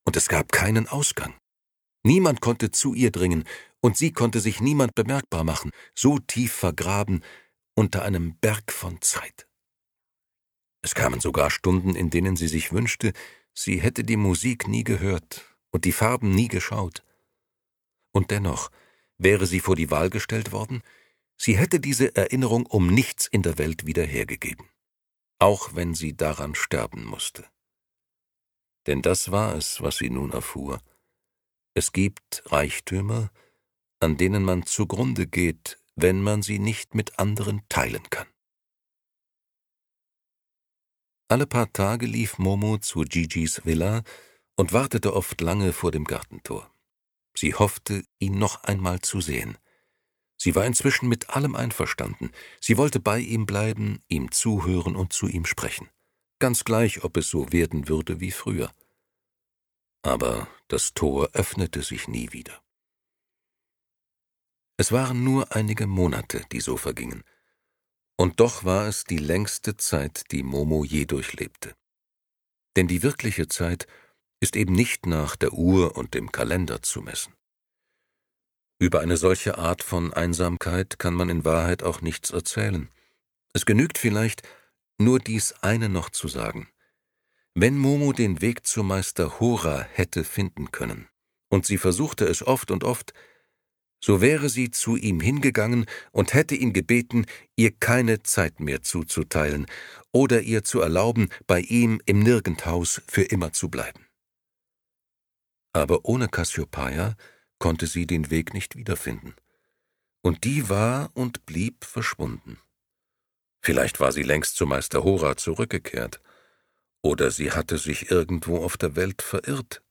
und es gab keinen Ausgang. Niemand konnte zu ihr dringen, und sie konnte sich niemand bemerkbar machen, so tief vergraben unter einem Berg von Zeit. Es kamen sogar Stunden, in denen sie sich wünschte, sie hätte die Musik nie gehört und die Farben nie geschaut. Und dennoch, wäre sie vor die Wahl gestellt worden, sie hätte diese Erinnerung um nichts in der Welt wieder hergegeben, auch wenn sie daran sterben musste. Denn das war es, was sie nun erfuhr. Es gibt Reichtümer, an denen man zugrunde geht, wenn man sie nicht mit anderen teilen kann. Alle paar Tage lief Momo zu Gigi's Villa und wartete oft lange vor dem Gartentor. Sie hoffte, ihn noch einmal zu sehen. Sie war inzwischen mit allem einverstanden. Sie wollte bei ihm bleiben, ihm zuhören und zu ihm sprechen. Ganz gleich, ob es so werden würde wie früher. Aber das Tor öffnete sich nie wieder. Es waren nur einige Monate, die so vergingen. Und doch war es die längste Zeit, die Momo je durchlebte. Denn die wirkliche Zeit ist eben nicht nach der Uhr und dem Kalender zu messen. Über eine solche Art von Einsamkeit kann man in Wahrheit auch nichts erzählen. Es genügt vielleicht, nur dies eine noch zu sagen. Wenn Momo den Weg zu Meister Hora hätte finden können, und sie versuchte es oft und oft, so wäre sie zu ihm hingegangen und hätte ihn gebeten, ihr keine Zeit mehr zuzuteilen oder ihr zu erlauben, bei ihm im Nirgendhaus für immer zu bleiben. Aber ohne Kassiopeia konnte sie den Weg nicht wiederfinden, und die war und blieb verschwunden. Vielleicht war sie längst zu Meister Hora zurückgekehrt, oder sie hatte sich irgendwo auf der Welt verirrt.